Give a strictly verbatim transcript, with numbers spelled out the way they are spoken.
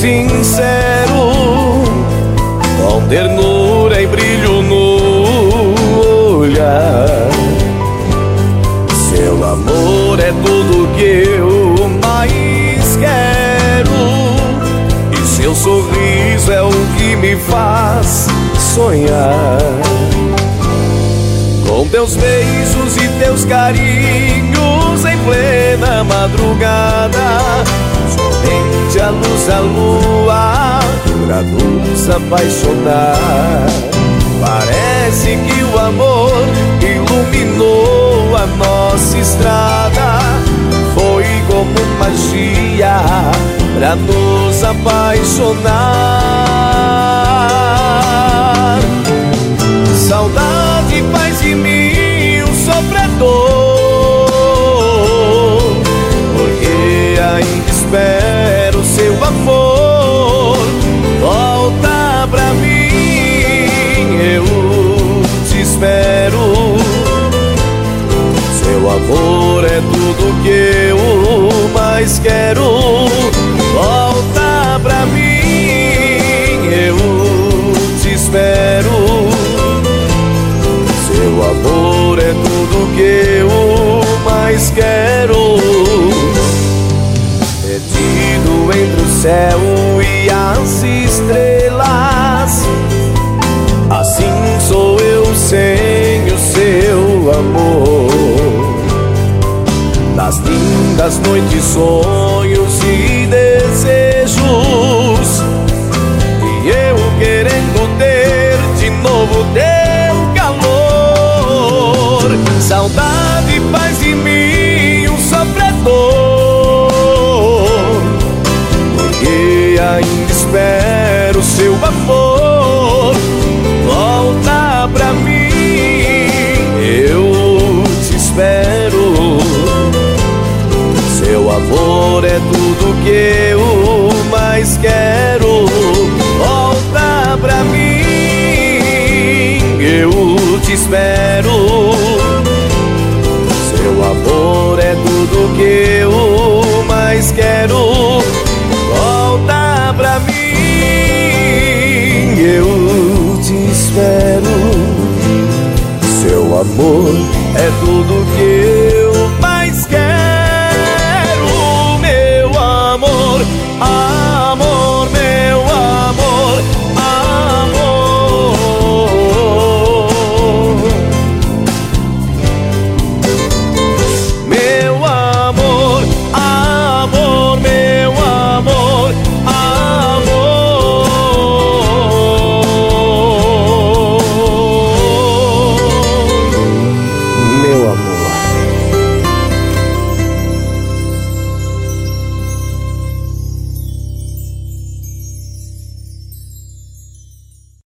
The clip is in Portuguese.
sincero, com ternura e brilho no olhar. Seu amor é tudo que eu mais quero, e seu sorriso é o que me faz sonhar. Com teus beijos e teus carinhos em plena madrugada, somente a luz da lua pra nos apaixonar. Parece que o amor iluminou a nossa estrada, foi como magia pra nos apaixonar. Saudade faz de mim um sofredor, porque ainda espero seu amor. Volta pra mim, eu te espero. Seu amor é tudo que eu mais quero. Volta pra mim, eu te espero. Seu amor é tudo que eu mais quero. Perdido entre o céu e as estrelas, assim sou eu sem o seu amor. Nas lindas noites, sonhos e desejos, e eu querendo ter de novo teu calor. Saudade faz de mim um sofredor, porque ainda espero seu amor. Volta pra mim, eu te espero. Seu amor é tudo que eu mais quero.